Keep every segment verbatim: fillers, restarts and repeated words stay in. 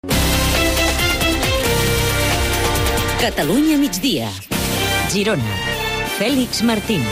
Catalunya migdia. Girona. Fèlix Martín.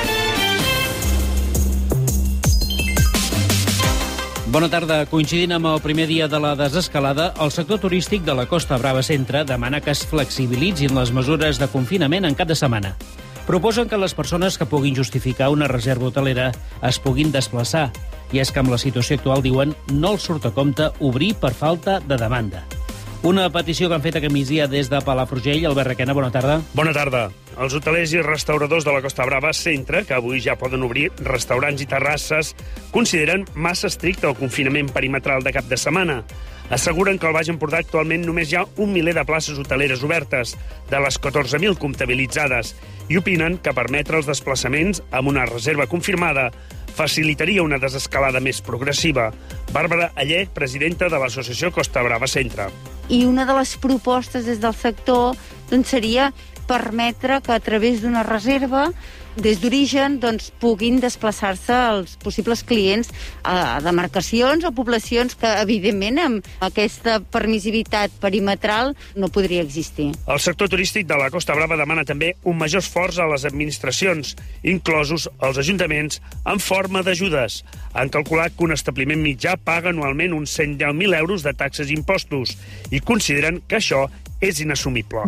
Bona tarda. Coincidint amb el primer dia de la desescalada, el sector turístic de la Costa Brava Centre demana que es flexibilitzin les mesures de confinament en cap de setmana. Proposen que les persones que puguin justificar una reserva hotelera es puguin desplaçar. I és que amb la situació actual, diuen, no els surt a compte obrir per falta de demanda. Una petició que han fet aquest migdia des de Palafrugell. Albert Requena, bona tarda. Bona tarda. Els hotelers i restauradors de la Costa Brava Centre, que avui ja poden obrir restaurants i terrasses, consideren massa estricte el confinament perimetral de cap de setmana. Asseguren que al Baix Empordà actualment només hi ha un miler de places hoteleres obertes, de les catorze mil comptabilitzades, i opinen que permetre els desplaçaments amb una reserva confirmada facilitaria una desescalada més progressiva. Bàrbara Allé, presidenta de l'Associació Costa Brava Centre. I una de les propostes des del sector doncs, seria permetre que a través d'una reserva des d'origen doncs, puguin desplaçar-se els possibles clients a demarcacions o poblacions que, evidentment, amb aquesta permissivitat perimetral no podria existir. El sector turístic de la Costa Brava demana també un major esforç a les administracions, inclosos els ajuntaments, en forma d'ajudes. Han calculat que un establiment mitjà paga anualment uns cent deu mil euros de taxes i impostos i consideren que això és inassumible.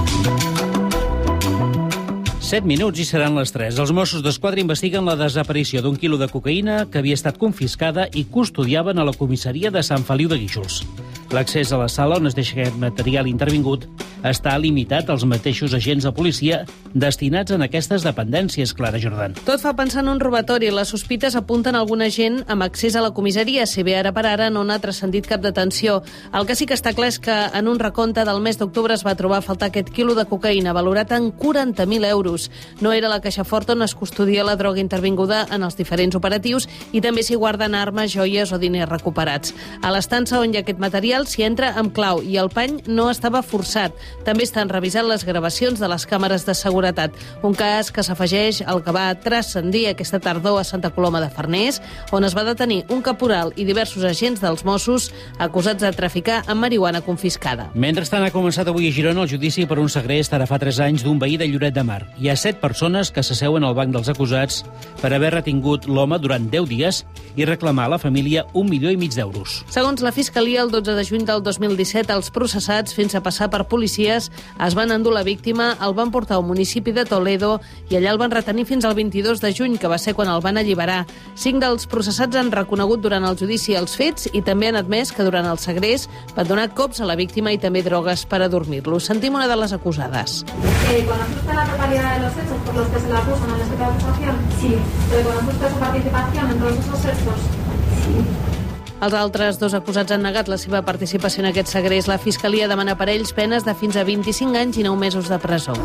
set minuts i seran les tres. Els Mossos d'Esquadra investiguen la desaparició d'un quilo de cocaïna que havia estat confiscada i custodiaven a la comissaria de Sant Feliu de Guíxols. L'accés a la sala on es deixa aquest material intervingut està limitat als mateixos agents de policia destinats en aquestes dependències, Clara Jordan. Tot fa pensar en un robatori. Les sospites apunten a algun agent amb accés a la comissaria, si bé ara per ara no n'ha transcendit cap detenció. El que sí que està clar és que en un recompte del mes d'octubre es va trobar a faltar aquest quilo de cocaïna, valorat en quaranta mil euros. No era la caixa forta on es custodia la droga intervinguda en els diferents operatius i també s'hi guarden armes, joies o diners recuperats. A l'estança on hi ha aquest material s'hi entra amb clau i el pany no estava forçat. També estan revisant les gravacions de les càmeres de seguretat. Un cas que s'afegeix al que va transcendir aquesta tardor a Santa Coloma de Farners, on es va detenir un caporal i diversos agents dels Mossos acusats de traficar amb marihuana confiscada. Mentrestant, ha començat avui a Girona el judici per un segrest ara fa tres anys d'un veí de Lloret de Mar. Hi ha set persones que s'asseuen al banc dels acusats per haver retingut l'home durant deu dies i reclamar a la família un milió i mig d'euros. Segons la Fiscalia, el dotze de juny del dos mil disset, els processats, fent-se passar per policies, es van endur la víctima, el van portar al municipi de Toledo i allà el van retenir fins al vint-i-dos de juny, que va ser quan el van alliberar. Cinc dels processats han reconegut durant el judici els fets i també han admès que durant el segrest van donar cops a la víctima i també drogues per adormir-lo. Sentim una de les acusades. Eh, ¿Conoce usted la totalidad de los hechos por los que se le acusan en esta acusación? Sí. ¿Reconoce usted su participación en todos esos hechos? Sí. Els altres dos acusats han negat la seva participació en aquest segrest. La Fiscalia demana per ells penes de fins a vint-i-cinc anys i nou mesos de presó.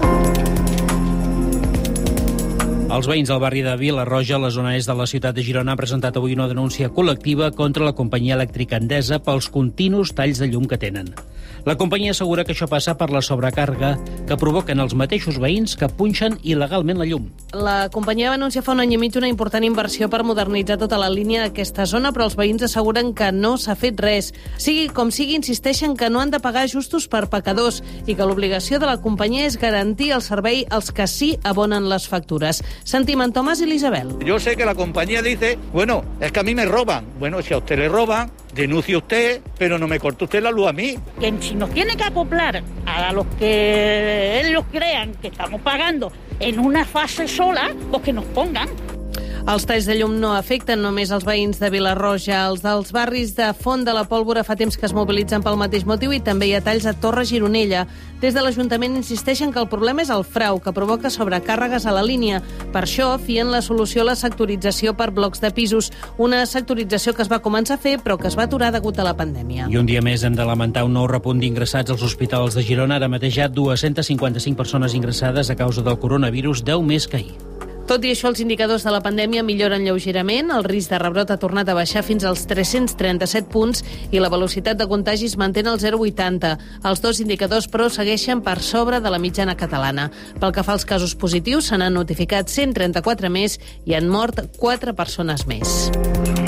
Els veïns del barri de Vila-roja, a la zona est de la ciutat de Girona, han presentat avui una denúncia col·lectiva contra la companyia elèctrica Endesa pels continus talls de llum que tenen. La companyia assegura que això passa per la sobrecàrrega que provoquen els mateixos veïns que punxen il·legalment la llum. La companyia va anunciar fa un any i mig una important inversió per modernitzar tota la línia d'aquesta zona, però els veïns asseguren que no s'ha fet res. Sigui com sigui, insisteixen que no han de pagar justos per pecadors i que l'obligació de la companyia és garantir el servei als que sí abonen les factures. Sentim en Tomàs i l'Isabel. Yo sé que la compañía dice, bueno, es que a mí me roban. Bueno, si a usted le roban, denuncie usted, pero no me corte usted la luz a mí. Que si nos tiene que acoplar a los que ellos crean que estamos pagando en una fase sola, pues que nos pongan. Els talls de llum no afecten només els veïns de Vila-roja. Els dels barris de Font de la Pólvora fa temps que es mobilitzen pel mateix motiu i també hi ha talls a Torre Gironella. Des de l'Ajuntament insisteixen que el problema és el frau, que provoca sobrecàrregues a la línia. Per això fien la solució a la sectorització per blocs de pisos, una sectorització que es va començar a fer però que es va aturar degut a la pandèmia. I un dia més hem de lamentar un nou repunt d'ingressats als hospitals de Girona. Ara mateix hi ha dues-centes cinquanta-cinc persones ingressades a causa del coronavirus, deu més que ahir. Tot i això, els indicadors de la pandèmia milloren lleugerament, el risc de rebrot ha tornat a baixar fins als tres-cents trenta-set punts i la velocitat de contagis mantén el zero coma vuitanta. Els dos indicadors, però, segueixen per sobre de la mitjana catalana. Pel que fa als casos positius, se n'han notificat cent trenta-quatre més i han mort quatre persones més.